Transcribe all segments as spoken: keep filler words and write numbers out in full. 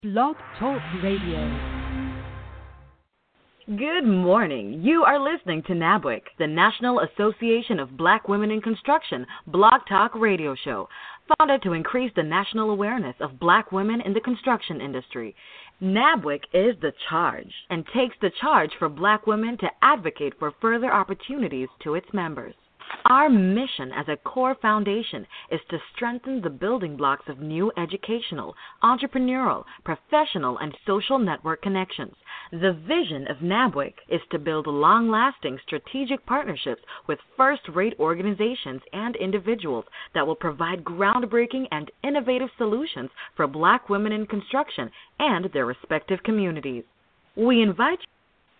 Blog Talk Radio. Good morning. You are listening to NABWIC, the National Association of Black Women in Construction Blog Talk Radio Show, founded to increase the national awareness of black women in the construction industry. NABWIC is the charge and takes the charge for black women to advocate for further opportunities to its members. Our mission as a core foundation is to strengthen the building blocks of new educational, entrepreneurial, professional, and social network connections. The vision of NABWIC is to build long-lasting strategic partnerships with first-rate organizations and individuals that will provide groundbreaking and innovative solutions for black women in construction and their respective communities. We invite you.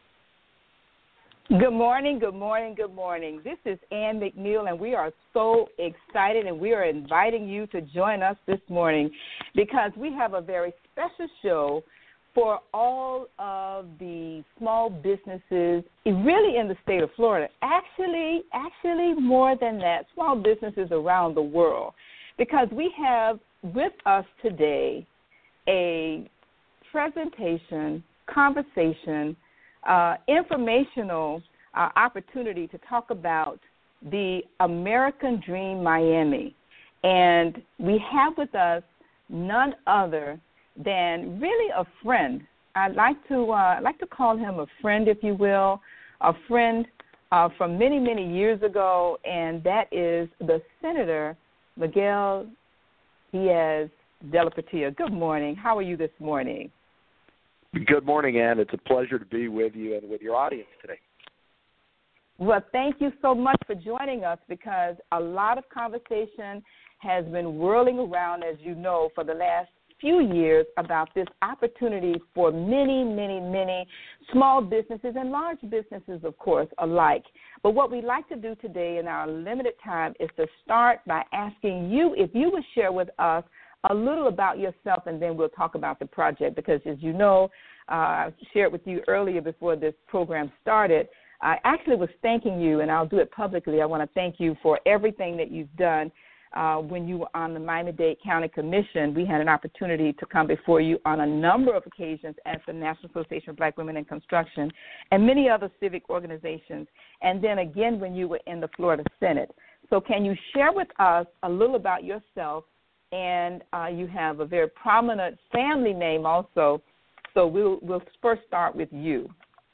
Good morning, good morning, good morning. This is Ann McNeil, and we are so excited, and we are inviting you to join us this morning because we have a very special show for all of the small businesses, really in the state of Florida. Actually, actually more than that, small businesses around the world, because we have with us today a presentation, conversation, Uh, informational uh, opportunity to talk about the American Dream Miami. And we have with us none other than really a friend. I'd like to uh, I'd like to call him a friend, if you will, a friend uh, from many, many years ago, and that is the Senator Miguel Diaz de la Portilla. Good morning. How are you this morning? Good morning, Ann. It's a pleasure to be with you and with your audience today. Well, thank you so much for joining us because a lot of conversation has been whirling around, as you know, for the last few years about this opportunity for many, many, many small businesses and large businesses, of course, alike. But what we'd like to do today in our limited time is to start by asking you if you would share with us a little about yourself, and then we'll talk about the project because, as you know, uh, I shared with you earlier before this program started, I actually was thanking you, and I'll do it publicly. I want to thank you for everything that you've done uh, when you were on the Miami-Dade County Commission. We had an opportunity to come before you on a number of occasions as the National Association of Black Women in Construction and many other civic organizations, and then again when you were in the Florida Senate. So can you share with us a little about yourself? And uh, you have a very prominent family name also, so we'll we'll first start with you.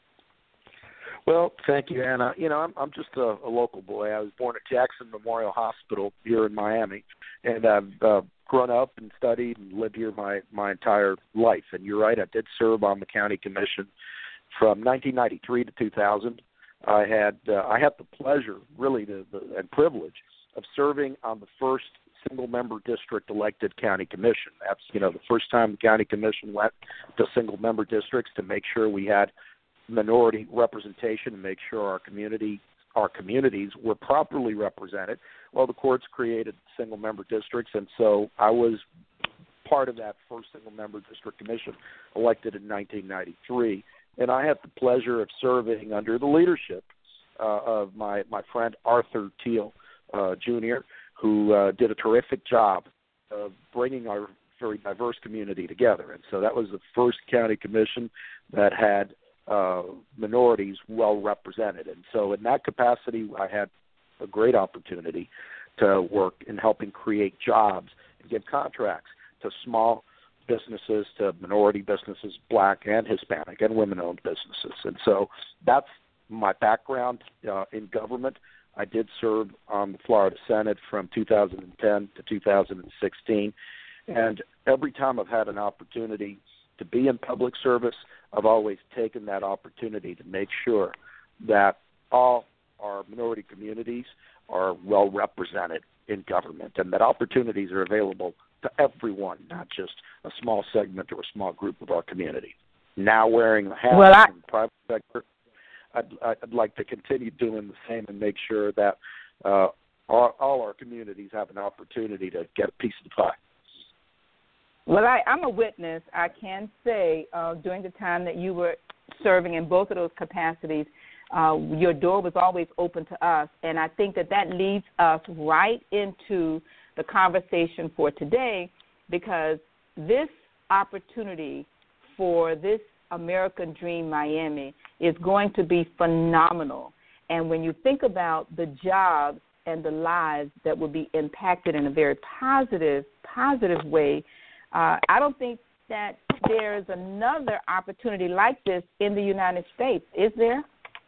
Well, thank you, Anna. You know, I'm I'm just a, a local boy. I was born at Jackson Memorial Hospital here in Miami, and I've uh, grown up and studied and lived here my, my entire life. And you're right, I did serve on the county commission from nineteen ninety-three to two thousand. I had uh, I had the pleasure, really, the, the, and privilege of serving on the first single-member district elected county commission. That's, you know, the first time the county commission went to single-member districts to make sure we had minority representation and make sure our community, our communities were properly represented. Well, the courts created single-member districts, and so I was part of that first single-member district commission elected in nineteen ninety-three, and I had the pleasure of serving under the leadership uh, of my, my friend Arthur Teal, uh, Junior, who uh, did a terrific job of bringing our very diverse community together. And so that was the first county commission that had uh, minorities well represented. And so in that capacity, I had a great opportunity to work in helping create jobs and give contracts to small businesses, to minority businesses, black and Hispanic and women-owned businesses. And so that's my background uh, in government. I did serve on the Florida Senate from two thousand ten to two thousand sixteen, and every time I've had an opportunity to be in public service, I've always taken that opportunity to make sure that all our minority communities are well represented in government and that opportunities are available to everyone, not just a small segment or a small group of our community. Now wearing the hat well, I- in the private sector, I'd, I'd like to continue doing the same and make sure that uh, all, all our communities have an opportunity to get a piece of the pie. Well, I, I'm a witness. I can say uh, during the time that you were serving in both of those capacities, uh, your door was always open to us, and I think that that leads us right into the conversation for today because this opportunity for this American Dream Miami is going to be phenomenal. And when you think about the jobs and the lives that will be impacted in a very positive, positive way, uh, I don't think that there is another opportunity like this in the United States. Is there?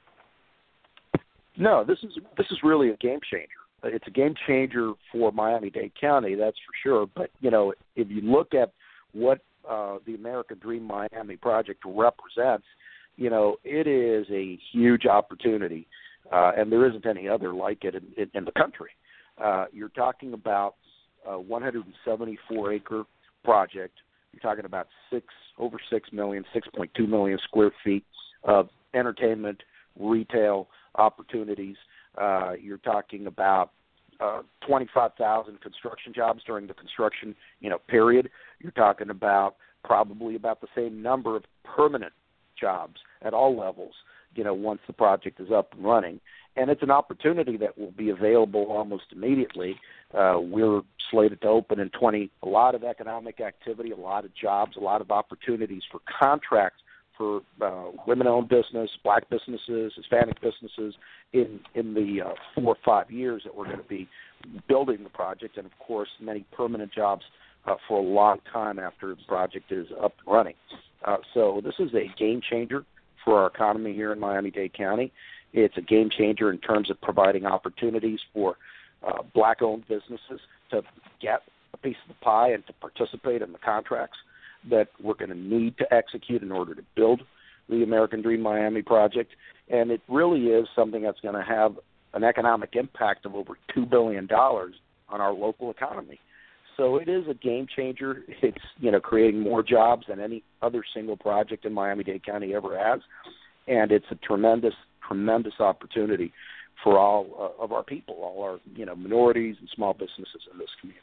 No, this is this is really a game changer. It's a game changer for Miami-Dade County, that's for sure. But, you know, if you look at what uh, the American Dream Miami project represents, you know, it is a huge opportunity, uh, and there isn't any other like it in, in, in the country. Uh, you're talking about a one hundred seventy-four acre project. You're talking about six over six million, six point two million square feet of entertainment, retail opportunities. Uh, you're talking about uh, twenty-five thousand construction jobs during the construction, you know, period. You're talking about probably about the same number of permanent jobs at all levels, you know, once the project is up and running. And it's an opportunity that will be available almost immediately. Uh, we're slated to open in twenty. A lot of economic activity, a lot of jobs, a lot of opportunities for contracts for uh, women-owned business, black businesses, Hispanic businesses in in the uh, four or five years that we're going to be building the project, and, of course, many permanent jobs uh, for a long time after the project is up and running. Uh, so this is a game changer for our economy here in Miami-Dade County. It's a game changer in terms of providing opportunities for uh, black-owned businesses to get a piece of the pie and to participate in the contracts that we're going to need to execute in order to build the American Dream Miami project. And it really is something that's going to have an economic impact of over two billion dollars on our local economy. So it is a game changer. It's, you know, creating more jobs than any other single project in Miami-Dade County ever has. And it's a tremendous, tremendous opportunity for all uh, of our people, all our, you know, minorities and small businesses in this community.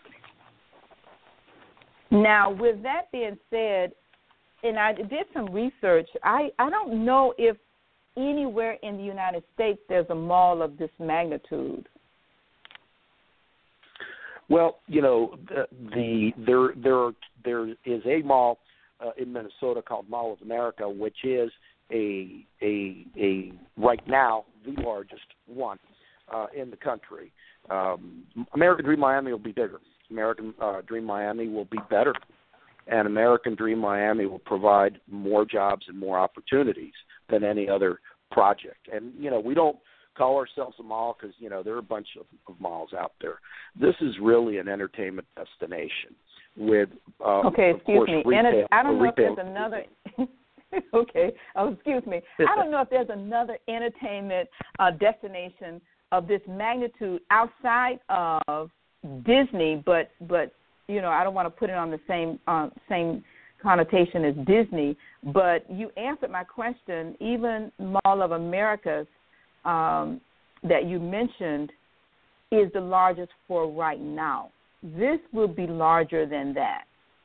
Now, with that being said, and I did some research, I, I don't know if anywhere in the United States there's a mall of this magnitude. Well, you know, the, the there there there is a mall uh, in Minnesota called Mall of America, which is a a a right now the largest one uh, in the country. Um, American Dream Miami will be bigger. American uh, Dream Miami will be better, and American Dream Miami will provide more jobs and more opportunities than any other project. And, you know, we don't call ourselves a mall because, you know, there are a bunch of, of malls out there. This is really an entertainment destination with, uh, okay, of excuse course, me. retail. Enter- I don't know retail. if there's another – okay, oh, excuse me. I don't know if there's another entertainment uh, destination of this magnitude outside of Disney, but but you know, I don't want to put it on the same uh, same connotation as Disney. But you answered my question. Even Mall of America's um, that you mentioned is the largest for right now. This will be larger than that.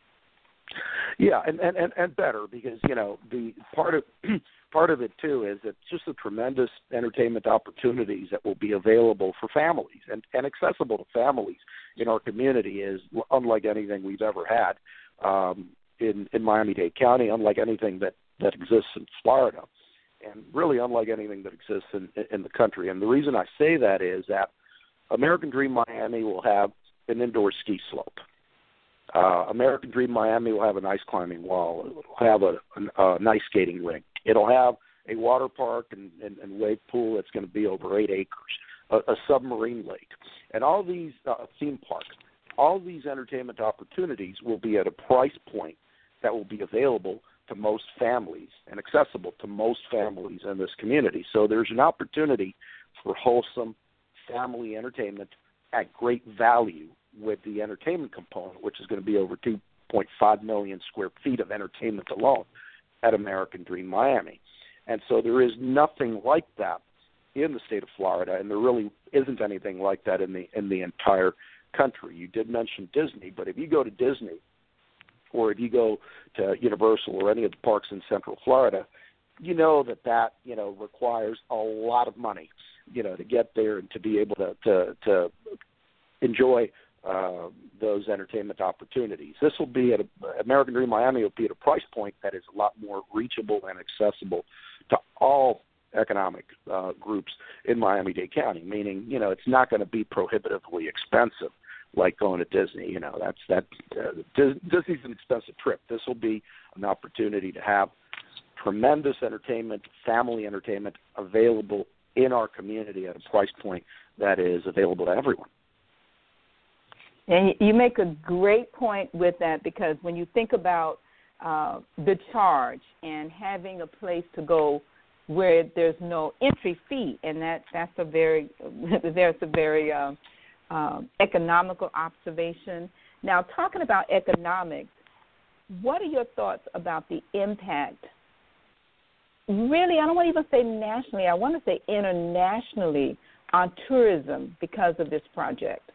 Yeah, and, and, and, and better because, you know, the part of part of it too is that just the tremendous entertainment opportunities that will be available for families and, and accessible to families in our community is unlike anything we've ever had um, in, in Miami-Dade County, unlike anything that, that exists in Florida, and really unlike anything that exists in, in the country. And the reason I say that is that American Dream Miami will have an indoor ski slope. Uh, American Dream Miami will have an ice climbing wall. It will have a, a, a ice skating rink. It'll have a water park and, and, and wave pool that's going to be over eight acres, a, a submarine lake. And all these uh, theme parks, all these entertainment opportunities will be at a price point that will be available to most families and accessible to most families in this community. So there's an opportunity for wholesome family entertainment at great value with the entertainment component, which is going to be over two point five million square feet of entertainment alone at American Dream Miami. And so there is nothing like that in the state of Florida, and there really isn't anything like that in the in the entire country. You did mention Disney, but if you go to Disney or if you go to Universal or any of the parks in Central Florida, you know that that, you know, requires a lot of money, you know, to get there and to be able to, to, to enjoy uh, those entertainment opportunities. This will be at a, American Dream Miami will be at a price point that is a lot more reachable and accessible to all economic uh, groups in Miami-Dade County, meaning, you know, it's not going to be prohibitively expensive like going to Disney. You know, that's that uh, Disney's an expensive trip. This will be an opportunity to have tremendous entertainment, family entertainment available in our community at a price point that is available to everyone. And you make a great point with that, because when you think about uh, the charge and having a place to go where there's no entry fee, and that, that's a very there's a very uh, uh, economical observation. Now, talking about economics, what are your thoughts about the impact? Really, I don't want to even say nationally. I want to say internationally on tourism because of this project.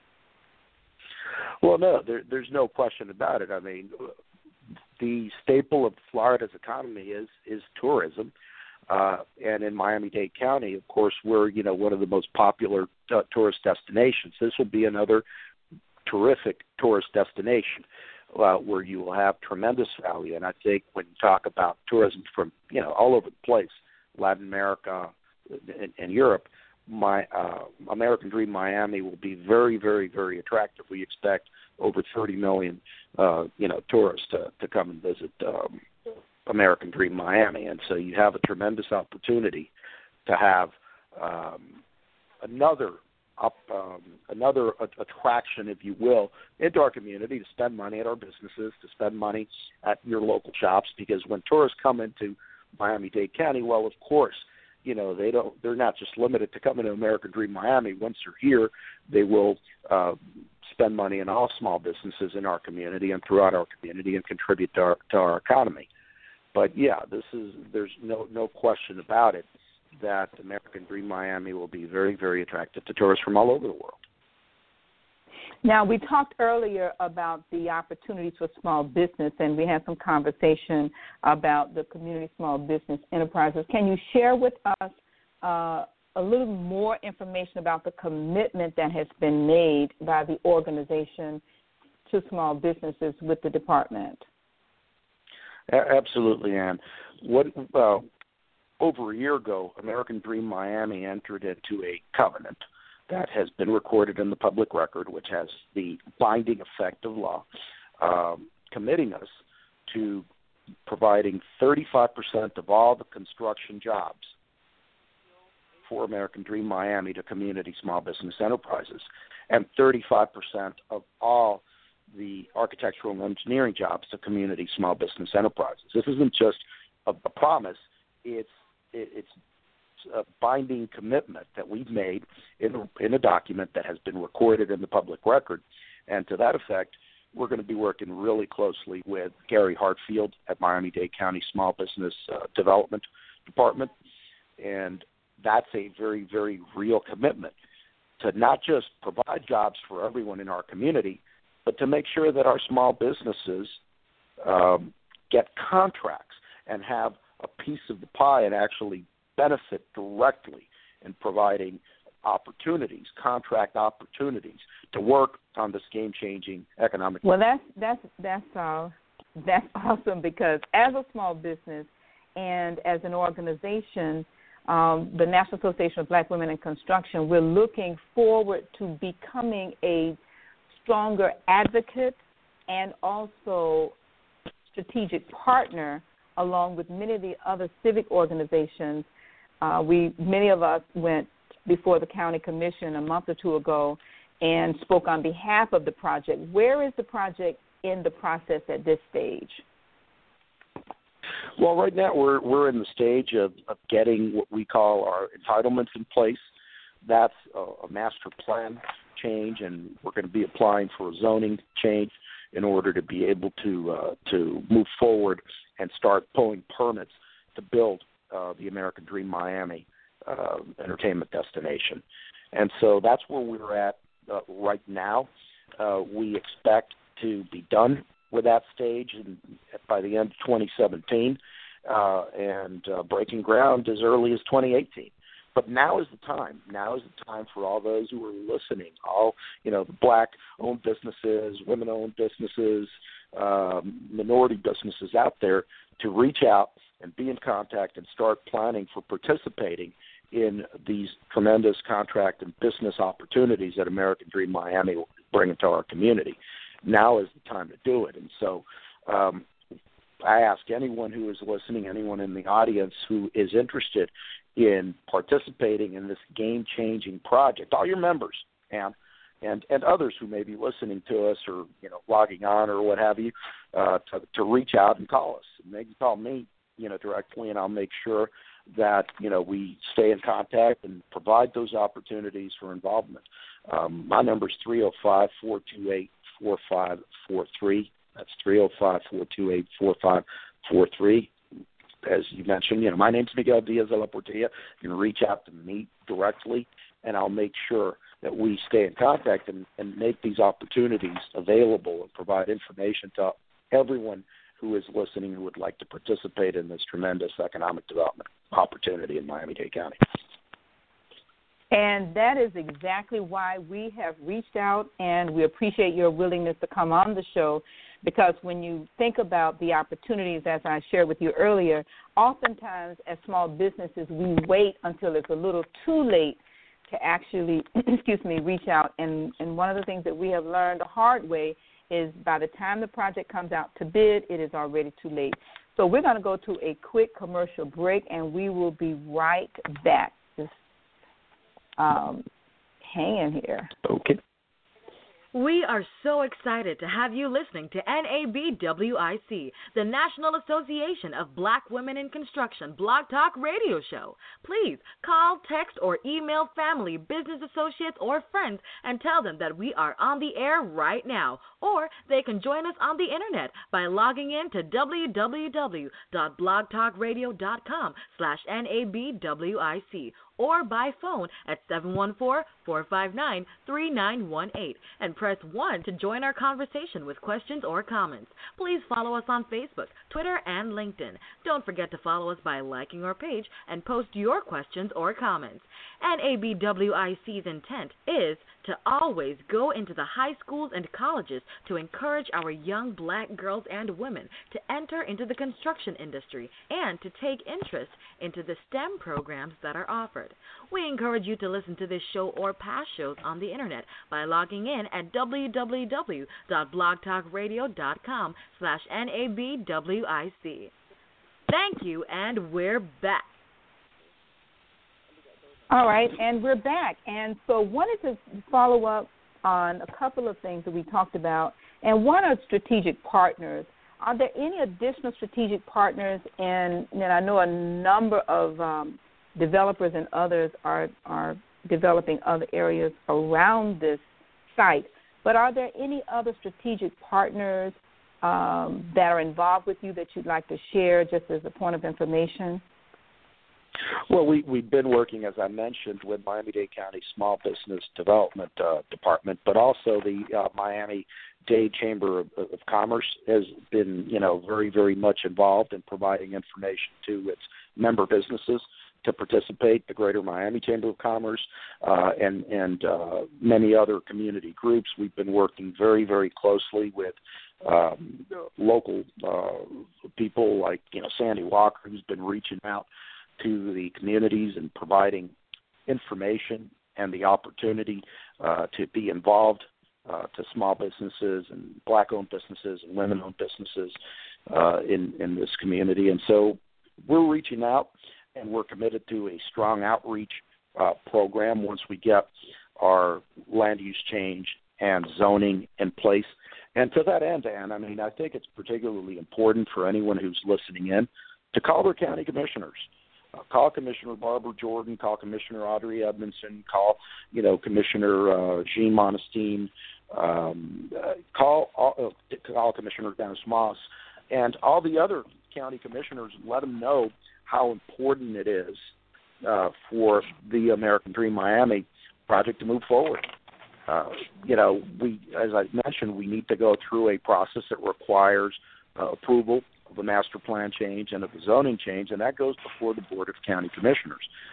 Well, no, there, there's no question about it. I mean, the staple of Florida's economy is is tourism, uh, and in Miami-Dade County, of course, we're you know one of the most popular uh, tourist destinations. This will be another terrific tourist destination uh, where you will have tremendous value. And I think when you talk about tourism from you know all over the place, Latin America and, and Europe, my uh, American Dream Miami will be very, very, very attractive. We expect over thirty million, uh, you know, tourists to, to come and visit um, American Dream Miami, and so you have a tremendous opportunity to have um, another up, um, another a- attraction, if you will, into our community to spend money at our businesses, to spend money at your local shops, because when tourists come into Miami-Dade County, well, of course, you know, they don't, they're not just limited to coming to American Dream Miami. Once they're here, they will uh, spend money in all small businesses in our community and throughout our community and contribute to our, to our economy. But yeah, this is, there's no, no question about it that American Dream Miami will be very, very attractive to tourists from all over the world. Now, we talked earlier about the opportunities for small business, and we had some conversation about the community small business enterprises. Can you share with us uh, a little more information about the commitment that has been made by the organization to small businesses with the department? Absolutely, Ann. What, uh, over a year ago, American Dream Miami entered into a covenant that has been recorded in the public record, which has the binding effect of law, um, committing us to providing thirty-five percent of all the construction jobs for American Dream Miami to community small business enterprises, and thirty-five percent of all the architectural and engineering jobs to community small business enterprises. This isn't just a, a promise, it's it, it's a binding commitment that we've made in a, in a document that has been recorded in the public record. And to that effect, we're going to be working really closely with Gary Hartfield at Miami-Dade County Small Business uh, Development Department. And that's a very, very real commitment to not just provide jobs for everyone in our community, but to make sure that our small businesses um, get contracts and have a piece of the pie and actually benefit directly in providing opportunities, contract opportunities to work on this game-changing economic. Well, that's that's that's uh, that's awesome, because as a small business and as an organization, um, the National Association of Black Women in Construction, we're looking forward to becoming a stronger advocate and also strategic partner, along with many of the other civic organizations. Uh, we many of us went before the county commission a month or two ago and spoke on behalf of the project. Where is the project in the process at this stage? Well, right now we're we're in the stage of, of getting what we call our entitlements in place. That's a, a master plan change, and we're going to be applying for a zoning change in order to be able to uh, to move forward and start pulling permits to build uh, the American Dream Miami uh, entertainment destination. And so that's where we're at uh, right now. Uh, we expect to be done with that stage in, by the end of twenty seventeen uh, and uh, breaking ground as early as twenty eighteen. But now is the time. Now is the time for all those who are listening, all, you know, black-owned businesses, women-owned businesses, um, minority businesses out there to reach out and be in contact and start planning for participating in these tremendous contract and business opportunities that American Dream Miami will bring into our community. Now is the time to do it. And so um, I ask anyone who is listening, anyone in the audience who is interested in participating in this game-changing project, all your members, and and and others who may be listening to us or, you know, logging on or what have you, uh, to, to reach out and call us. And they can call me, you know, directly, and I'll make sure that, you know, we stay in contact and provide those opportunities for involvement. Um, my number is three oh five, four two eight, four five four three. That's three oh five, four two eight, four five four three. As you mentioned, you know, my name's Miguel Diaz de la Portilla. You can reach out to me directly, and I'll make sure that we stay in contact and, and make these opportunities available and provide information to everyone who is listening who would like to participate in this tremendous economic development opportunity in Miami-Dade County. And that is exactly why we have reached out, and we appreciate your willingness to come on the show, because when you think about the opportunities, as I shared with you earlier, oftentimes as small businesses we wait until it's a little too late to actually, excuse me, reach out. And, and one of the things that we have learned the hard way is by the time the project comes out to bid, it is already too late. So we're going to go to a quick commercial break, and we will be right back. Just um, hang in here. Okay. We are so excited to have you listening to N A B W I C, the National Association of Black Women in Construction Blog Talk Radio Show. Please call, text, or email family, business associates, or friends and tell them that we are on the air right now. Or they can join us on the internet by logging in to www.blogtalkradio.com slash NABWIC or by phone at seven one four, four five nine, three nine one eight and press one to join our conversation with questions or comments. Please follow us on Facebook, Twitter, and LinkedIn. Don't forget to follow us by liking our page and post your questions or comments. N A B W I C's intent is to always go into the high schools and colleges to encourage our young black girls and women to enter into the construction industry and to take interest into the STEM programs that are offered. We encourage you to listen to this show or past shows on the internet by logging in at www.blogtalkradio.com slash NABWIC. Thank you, and we're back. All right, and we're back. And so wanted to follow up on a couple of things that we talked about. And one are strategic partners. Are there any additional strategic partners? And, and I know a number of um, developers and others are, are developing other areas around this site. But are there any other strategic partners um, that are involved with you that you'd like to share just as a point of information? Well, we, we've been working, as I mentioned, with Miami-Dade County Small Business Development uh, Department, but also the uh, Miami-Dade Chamber of, of Commerce has been, you know, very, very much involved in providing information to its member businesses to participate, the Greater Miami Chamber of Commerce, uh, and, and uh, many other community groups. We've been working very, very closely with um, local uh, people like, you know, Sandy Walker, who's been reaching out to the communities and providing information and the opportunity uh, to be involved uh, to small businesses and black-owned businesses and women-owned businesses uh, in, in this community. And so we're reaching out, and we're committed to a strong outreach uh, program once we get our land use change and zoning in place. And to that end, Ann, I mean, I think it's particularly important for anyone who's listening in to call their county commissioners. Uh, call Commissioner Barbara Jordan, call Commissioner Audrey Edmondson, call, you know, Commissioner uh, Jean Monestine, um, uh, call, uh, call Commissioner Dennis Moss, and all the other county commissioners, and let them know how important it is uh, for the American Dream Miami project to move forward. Uh, you know, we, as I mentioned, we need to go through a process that requires uh, approval of a master plan change and of a zoning change, and that goes before the Board of County Commissioners.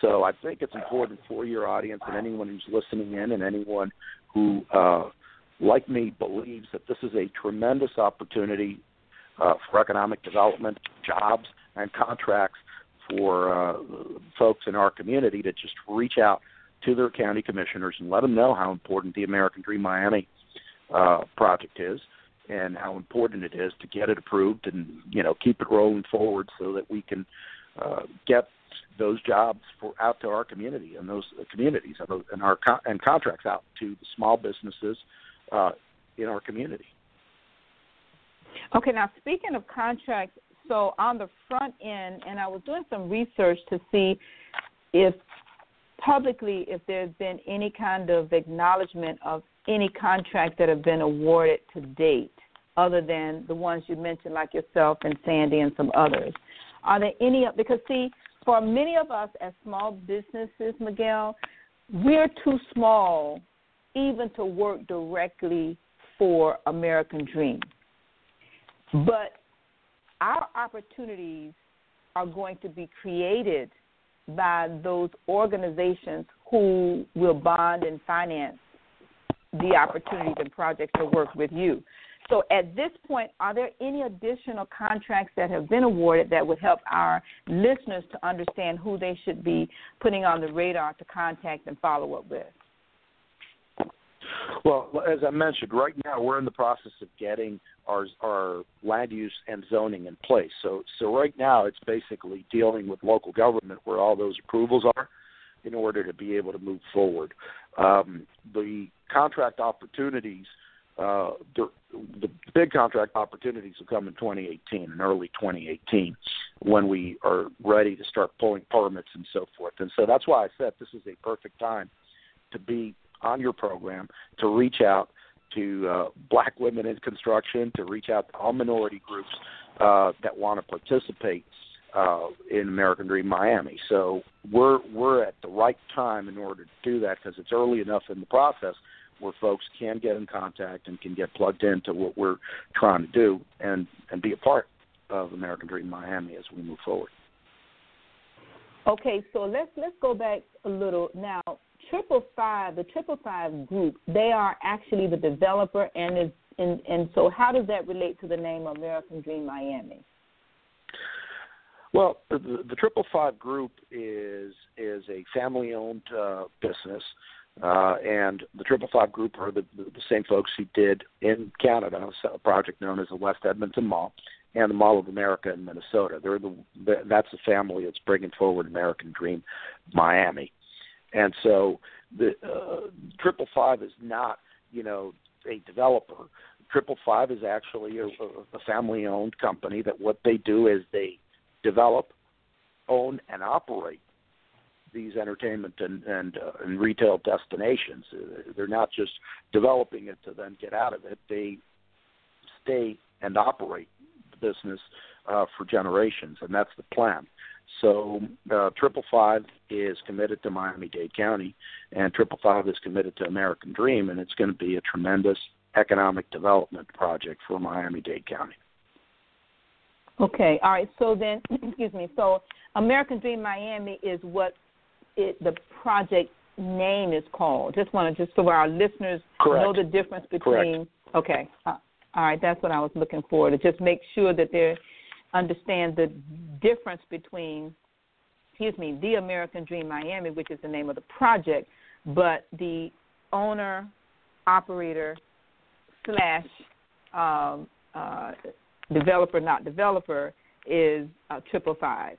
So I think it's important for your audience and anyone who's listening in and anyone who, uh, like me, believes that this is a tremendous opportunity uh, for economic development, jobs, and contracts for uh, folks in our community to just reach out to their county commissioners and let them know how important the American Dream Miami uh, project is and how important it is to get it approved and, you know, keep it rolling forward so that we can uh, get those jobs for out to our community and those communities and our con- and contracts out to the small businesses uh, in our community. Okay, now speaking of contracts, so on the front end, and I was doing some research to see if publicly if there's been any kind of acknowledgement of any contracts that have been awarded to date, other than the ones you mentioned, like yourself and Sandy and some others. Are there any? Because see, for many of us as small businesses, Miguel, we're too small even to work directly for American Dream. But our opportunities are going to be created by those organizations who will bond and finance the opportunities and projects to work with you. So at this point, are there any additional contracts that have been awarded that would help our listeners to understand who they should be putting on the radar to contact and follow up with? Well, as I mentioned, right now we're in the process of getting our our land use and zoning in place. So, so right now it's basically dealing with local government where all those approvals are in order to be able to move forward. Um, the contract opportunities, uh, the, the big contract opportunities will come in twenty eighteen, in early twenty eighteen, when we are ready to start pulling permits and so forth. And so that's why I said this is a perfect time to be on your program, to reach out to uh, black women in construction, to reach out to all minority groups uh, that want to participate uh, in American Dream Miami. So we're we're at the right time in order to do that because it's early enough in the process where folks can get in contact and can get plugged into what we're trying to do and, and be a part of American Dream Miami as we move forward. Okay, so let's let's go back a little now. Triple Five, the Triple Five group, they are actually the developer, and is, and and so how does that relate to the name American Dream Miami? Well, the, the Triple Five group is is a family-owned uh, business, uh, and the Triple Five group are the, the, the same folks who did in Canada a project known as the West Edmonton Mall and the Mall of America in Minnesota. They're the that's the family that's bringing forward American Dream Miami. And so the uh, Triple Five is not, you know, a developer. Triple Five is actually a, a family-owned company that what they do is they develop, own, and operate these entertainment and and, uh, and retail destinations. Uh, they're not just developing it to then get out of it. They stay and operate the business uh, for generations, and that's the plan. So uh, Triple Five is committed to Miami-Dade County, and Triple Five is committed to American Dream, and it's going to be a tremendous economic development project for Miami-Dade County. Okay, all right. So then, excuse me. So American Dream Miami is what it, the project name is called. Just want to just so our listeners Correct. know the difference between. Correct. Okay, uh, all right. That's what I was looking for, to just make sure that they're understand the difference between, excuse me, the American Dream Miami, which is the name of the project, but the owner, operator, slash um, uh, developer, not developer, is uh, Triple Five.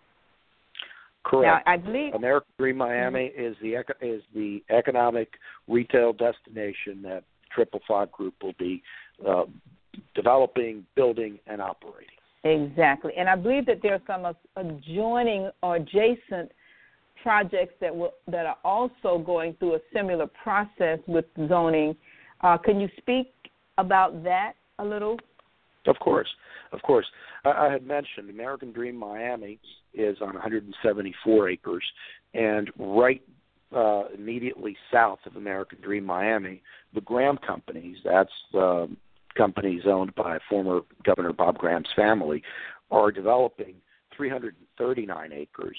Correct. Now, I believe American Dream Miami mm-hmm. is the is the economic retail destination that Triple Five Group will be uh, developing, building, and operating. Exactly. And I believe that there are some adjoining or adjacent projects that will, that are also going through a similar process with zoning. Uh, can you speak about that a little? Of course. Of course. I, I had mentioned American Dream Miami is on one hundred seventy-four acres, and right uh, immediately south of American Dream Miami, the Graham Companies, that's uh, companies owned by former Governor Bob Graham's family, are developing three hundred thirty-nine acres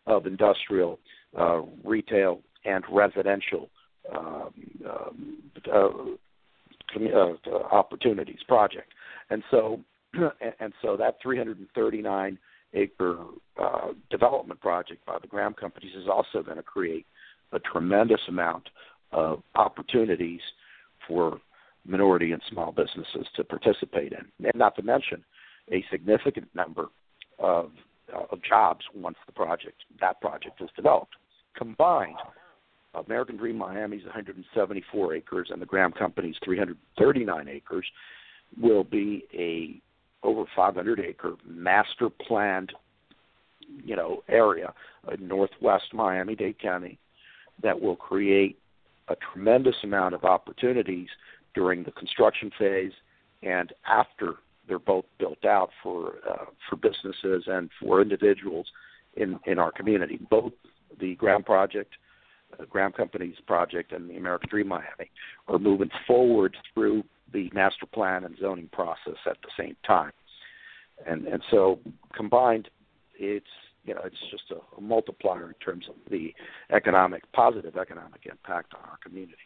of industrial, uh, retail, and residential um, um, uh, uh, opportunities project. And so, and so that three hundred thirty-nine acre uh, development project by the Graham companies is also going to create a tremendous amount of opportunities for minority and small businesses to participate in, and not to mention a significant number of, uh, of jobs once the project, that project is developed. Combined, American Dream Miami's one hundred seventy-four acres and the Graham Company's three hundred thirty-nine acres will be a over five hundred acre master planned, you know, area in northwest Miami-Dade County that will create a tremendous amount of opportunities during the construction phase and after they're both built out for uh, for businesses and for individuals in, in our community. Both the Graham Project, the Graham Company's project, and the American Dream Miami are moving forward through the master plan and zoning process at the same time. And and so combined, it's you know it's just a, a multiplier in terms of the economic positive economic impact on our community.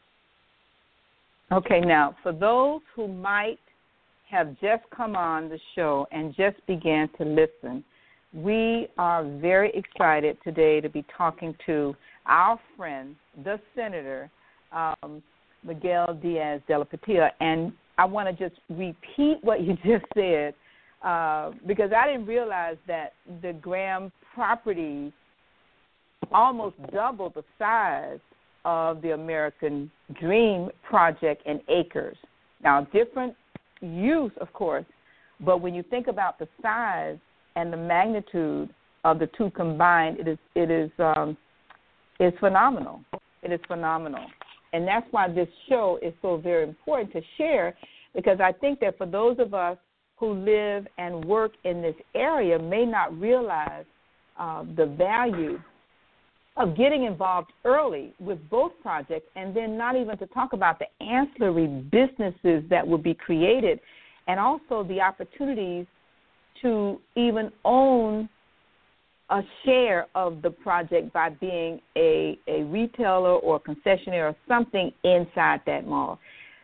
Okay, now for those who might have just come on the show and just began to listen, we are very excited today to be talking to our friend, the Senator, um, Miguel Diaz de la Petilla. And I want to just repeat what you just said uh, because I didn't realize that the Graham property almost doubled the size of the American Dream project in acres. Now, different use, of course, but when you think about the size and the magnitude of the two combined, it is it is um, it's phenomenal. It is phenomenal, and that's why this show is so very important to share, because I think that for those of us who live and work in this area may not realize uh, the value of getting involved early with both projects, and then not even to talk about the ancillary businesses that will be created, and also the opportunities to even own a share of the project by being a, a retailer or concessionaire or something inside that mall.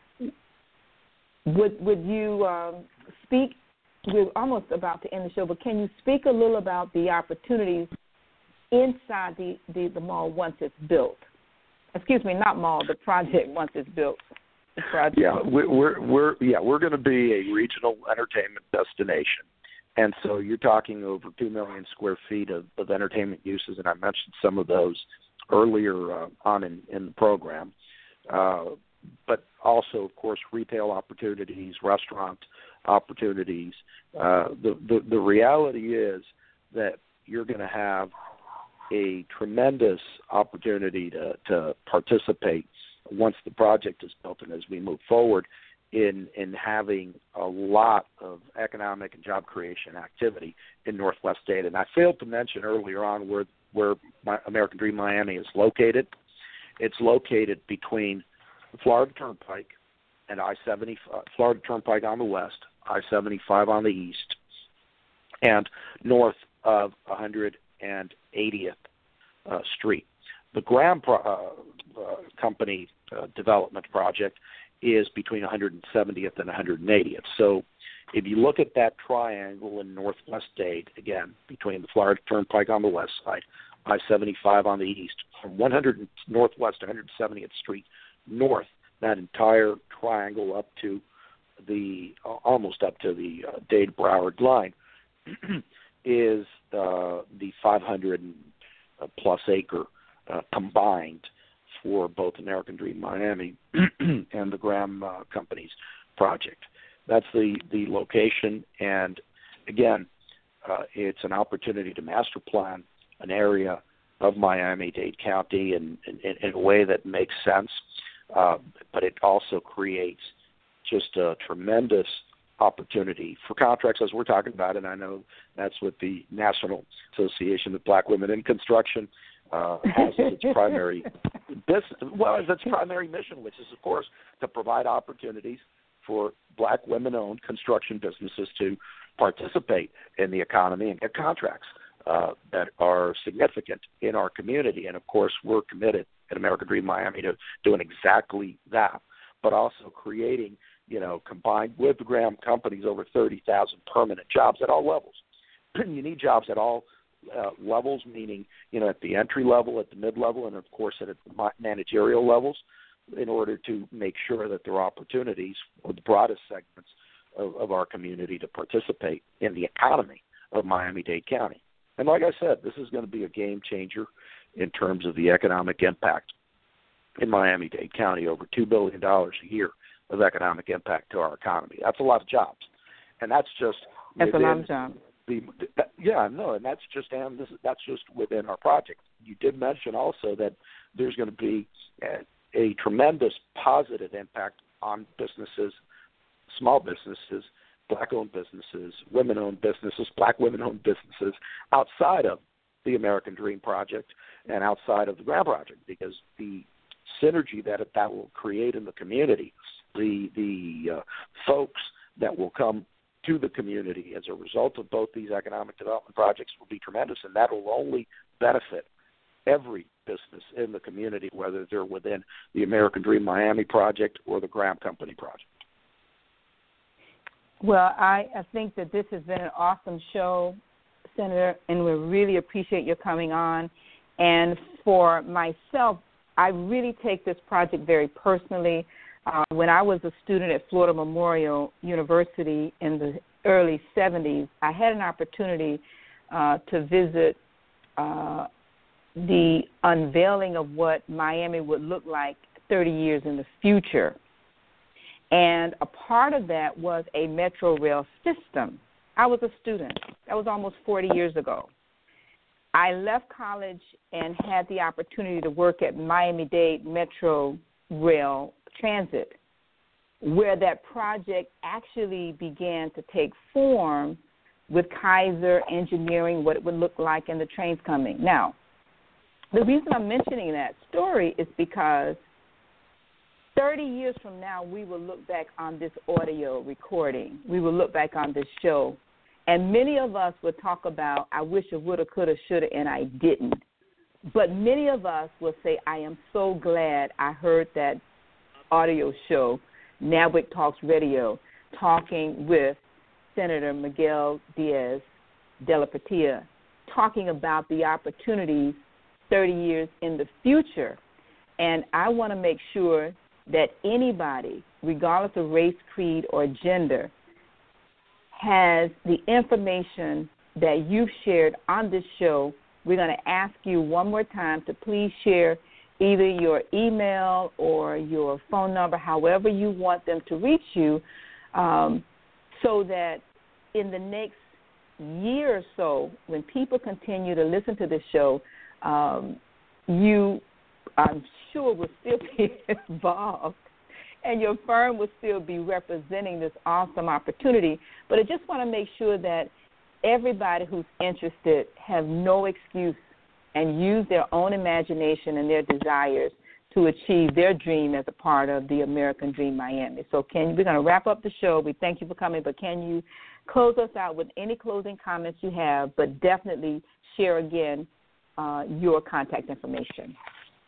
Would, would you um, speak, we're almost about to end the show, but can you speak a little about the opportunities inside the, the, the mall once it's built? Excuse me, not mall, the project once it's built. The project. Yeah, we're, we're, we're yeah we're going to be a regional entertainment destination, and so you're talking over two million square feet of, of entertainment uses, and I mentioned some of those earlier uh, on in, in the program. Uh, but also, of course, retail opportunities, restaurant opportunities. Uh, the, the the reality is that you're going to have a tremendous opportunity to, to participate once the project is built and as we move forward in in having a lot of economic and job creation activity in Northwest Dade. And I failed to mention earlier on where where my American Dream Miami is located. It's located between the Florida Turnpike and I seventy, Florida Turnpike on the west, I seventy-five on the east, and north of one hundred eightieth uh, Street. The Graham Pro- uh, uh, Company uh, development project is between one hundred seventieth and one hundred eightieth. So if you look at that triangle in Northwest Dade, again, between the Florida Turnpike on the west side, I seventy-five on the east, from one hundred Northwest one hundred seventieth Street north, that entire triangle up to the, uh, almost up to the uh, Dade-Broward line, is uh, the five hundred plus acre uh, combined for both American Dream Miami and the Graham uh, Company's project. That's the, the location, and again, uh, it's an opportunity to master plan an area of Miami-Dade County in, in, in a way that makes sense, uh, but it also creates just a tremendous opportunity for contracts, as we're talking about, and I know that's what the National Association of Black Women in Construction uh, has as its primary business, well, as its primary mission, which is, of course, to provide opportunities for black women-owned construction businesses to participate in the economy and get contracts uh, that are significant in our community. And, of course, we're committed at American Dream Miami to doing exactly that, but also creating, you know, combined with the Graham companies, over thirty thousand permanent jobs at all levels. You need jobs at all uh, levels, meaning, you know, at the entry level, at the mid-level, and, of course, at the managerial levels, in order to make sure that there are opportunities for the broadest segments of, of our community to participate in the economy of Miami-Dade County. And like I said, this is going to be a game changer in terms of the economic impact in Miami-Dade County, over two billion dollars a year of economic impact to our economy. That's a lot of jobs. And that's just That's a lot of jobs. The, yeah, no, and that's just and this, that's just within our project. You did mention also that there's going to be a, a tremendous positive impact on businesses, small businesses, black-owned businesses, women-owned businesses, black women-owned businesses outside of the American Dream Project and outside of the Graham Project, because the synergy that that will create in the community, the the uh, folks that will come to the community as a result of both these economic development projects will be tremendous, and that will only benefit every business in the community, whether they're within the American Dream Miami Project or the Graham Company Project. Well, I, I think that this has been an awesome show, Senator, and we really appreciate your coming on. And for myself, I really take this project very personally. Uh, when I was a student at Florida Memorial University in the early seventies, I had an opportunity uh, to visit uh, the unveiling of what Miami would look like thirty years in the future. And a part of that was a metro rail system. I was a student. That was almost forty years ago. I left college and had the opportunity to work at Miami-Dade Metro Rail Transit, where that project actually began to take form with Kaiser engineering what it would look like and the trains coming. Now, the reason I'm mentioning that story is because thirty years from now, we will look back on this audio recording. We will look back on this show. And many of us would talk about, I wish I woulda, coulda, shoulda, and I didn't. But many of us will say, I am so glad I heard that audio show, NABWIC Talks Radio, talking with Senator Miguel Diaz de la Portilla, talking about the opportunities thirty years in the future. And I want to make sure that anybody, regardless of race, creed, or gender, has the information that you've shared on this show. We're going to ask you one more time to please share either your email or your phone number, however you want them to reach you, um, so that in the next year or so, when people continue to listen to this show, um, you, I'm sure, will still be involved, and your firm will still be representing this awesome opportunity. But I just want to make sure that everybody who's interested have no excuse and use their own imagination and their desires to achieve their dream as a part of the American Dream Miami. So can we're going to wrap up the show. We thank you for coming, but can you close us out with any closing comments you have, but definitely share again uh, your contact information.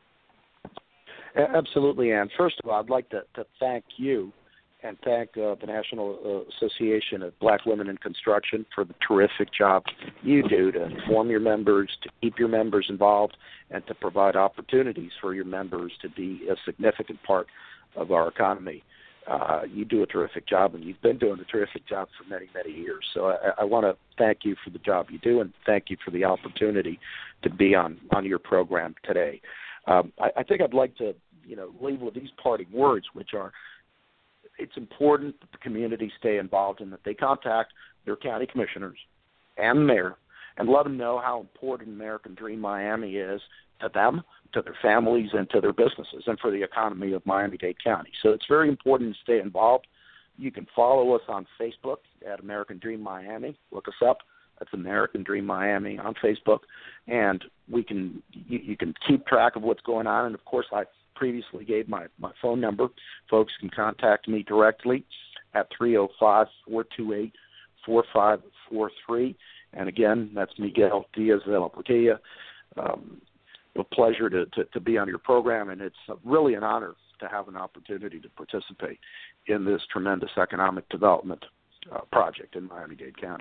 Absolutely, Ann. First of all, I'd like to, to thank you and thank uh, the National uh, Association of Black Women in Construction for the terrific job you do to inform your members, to keep your members involved, and to provide opportunities for your members to be a significant part of our economy. Uh, you do a terrific job, and you've been doing a terrific job for many, many years. So I, I want to thank you for the job you do, and thank you for the opportunity to be on, on your program today. Um, I, I think I'd like to, you know, leave with these parting words, which are, it's important that the community stay involved and that they contact their county commissioners and the mayor and let them know how important American Dream Miami is to them, to their families, and to their businesses, and for the economy of Miami-Dade County. So it's very important to stay involved. You can follow us on Facebook at American Dream Miami. Look us up. That's American Dream Miami on Facebook. And we can you, you can keep track of what's going on. And, of course, I previously gave my, my phone number. Folks can contact me directly at three oh five, four two eight, four five four three. And again, that's Miguel Diaz de la Portilla. Um, a pleasure to, to, to be on your program, and it's really an honor to have an opportunity to participate in this tremendous economic development uh, project in Miami-Dade County.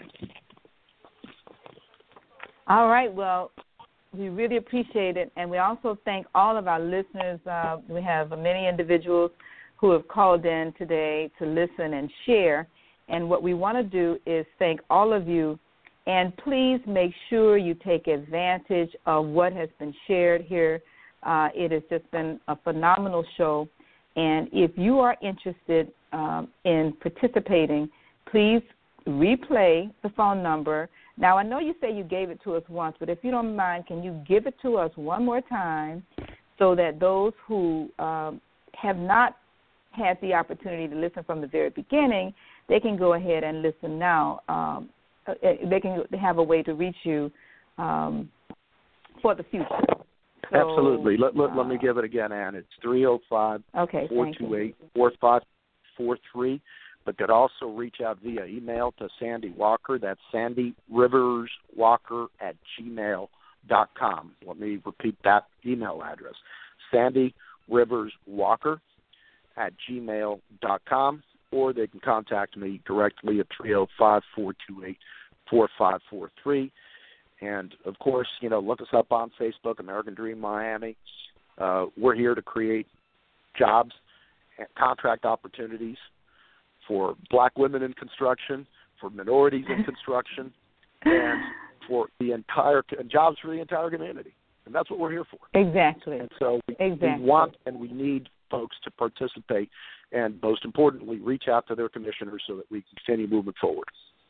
All right. Well, we really appreciate it, and we also thank all of our listeners. Uh, we have many individuals who have called in today to listen and share, and what we want to do is thank all of you, and please make sure you take advantage of what has been shared here. Uh, it has just been a phenomenal show, and if you are interested um, in participating, please replay the phone number. Now, I know you say you gave it to us once, but if you don't mind, can you give it to us one more time so that those who um, have not had the opportunity to listen from the very beginning, they can go ahead and listen now. Um, they can have a way to reach you um, for the future. So, Absolutely. Let, let, uh, let me give it again, Ann. It's three oh five, four two eight, four five four three. But could also reach out via email to Sandy Walker. That's Sandy Rivers Walker at gmail dot com. Let me repeat that email address. Sandy Rivers Walker at gmail dot com, or they can contact me directly at three oh five, four two eight, four five four three. And, of course, you know, look us up on Facebook, American Dream Miami. Uh, we're here to create jobs and contract opportunities for black women in construction, for minorities in construction, and for the entire jobs for the entire community. And that's what we're here for. Exactly. And so we, exactly. we want and we need folks to participate and, most importantly, reach out to their commissioners so that we can continue moving forward.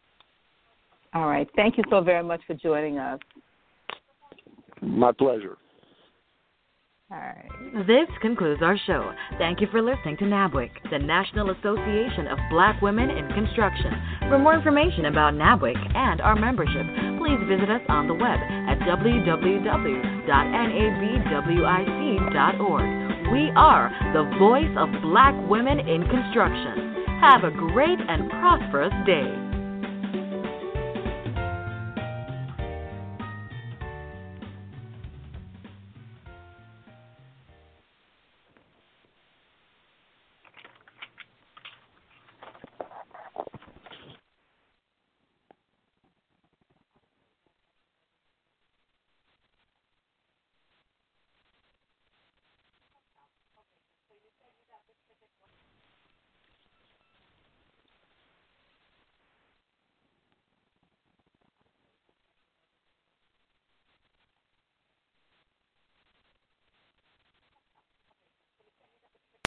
All right. Thank you so very much for joining us. My pleasure. All right. This concludes our show. Thank you for listening to NABWIC, the National Association of Black Women in Construction. For more information about NABWIC and our membership, please visit us on the web at w w w dot n a b w i c dot org. We are the voice of Black women in construction. Have a great and prosperous day.